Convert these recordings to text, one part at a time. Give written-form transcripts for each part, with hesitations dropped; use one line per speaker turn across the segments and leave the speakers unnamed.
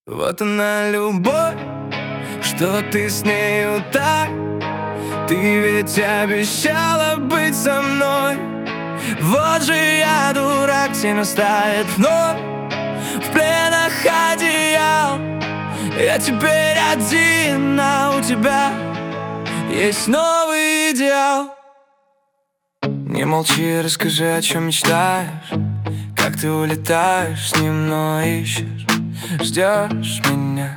Вот она любовь, что ты с нею так. Ты ведь обещала быть со мной. Вот же я дурак, тень оставит вновь в пленах одеял. Я теперь один, а у тебя есть новый идеал. Не молчи, расскажи, о чем мечтаешь. Как ты улетаешь с ним, но ищешь, ждешь меня.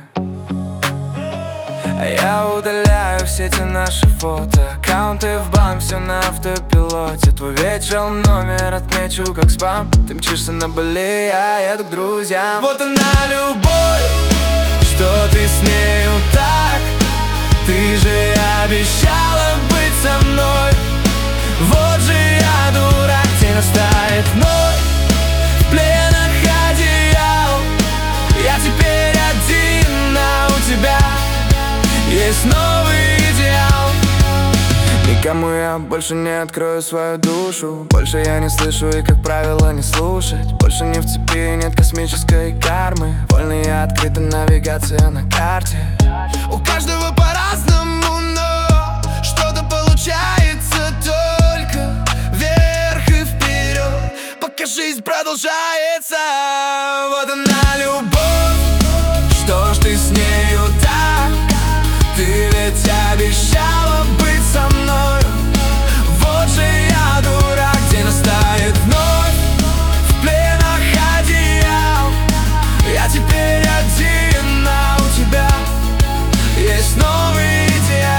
А я удаляю все эти наши фото, аккаунты в банк, все на автопилоте. Твой вечер, номер отмечу как спам. Ты мчишься на Бали, я еду к друзьям. Вот она любовь, что ты с нею так. Ты же обещала быть со мной. Вот же я дурак, тень растает вновь в пленах одеял. Я теперь один, а у тебя есть новый идеал. Никому я больше не открою свою душу. Больше я не слышу и, как правило, не слушать. Больше не в цепи, нет космической кармы. Вольная открыта навигация на карте.
У каждого по-разному, но что-то получается только вверх и вперед, пока жизнь продолжается.
Вот она любовь, что ж ты с нею так. Ты ведь обещала быть со мной. Вот же я дурак, день настает вновь в пленах одеял. Я теперь один, а у тебя есть новый идеал.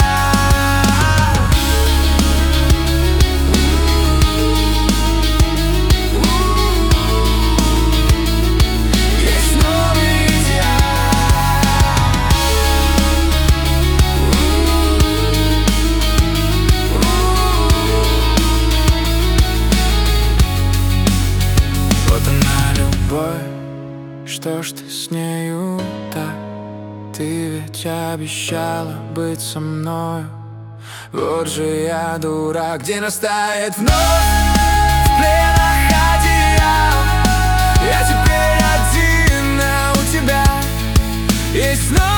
Есть новый идеал. Вот она любовь, что ж ты с нею так. Ты ведь обещала быть со мною. Вот же я дурак, день растает вновь в пленах одеял. Я теперь один, а у тебя есть новый.